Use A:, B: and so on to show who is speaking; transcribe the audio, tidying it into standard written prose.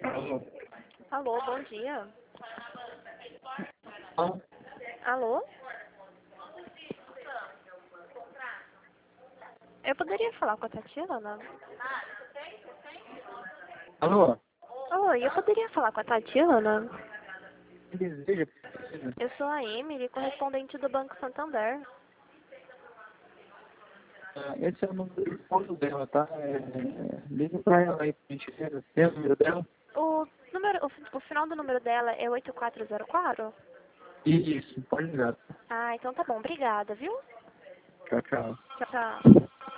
A: Alô?
B: Alô, bom dia.
A: Alô?
B: Alô? Eu poderia falar com a Tatiana?
A: Alô?
B: Oi, eu poderia falar com a Tatiana?
A: Que deseja? Precisa?
B: Eu sou a Emily, correspondente do Banco Santander.
A: Esse é o número do ponto dela, tá? Liga pra ela aí, por gentileza. Tem o número dela?
B: O final do número dela é 8404?
A: Isso, pode ligar.
B: Ah, então tá bom. Obrigada, viu?
A: Tchau, tchau.
B: Tchau, tchau.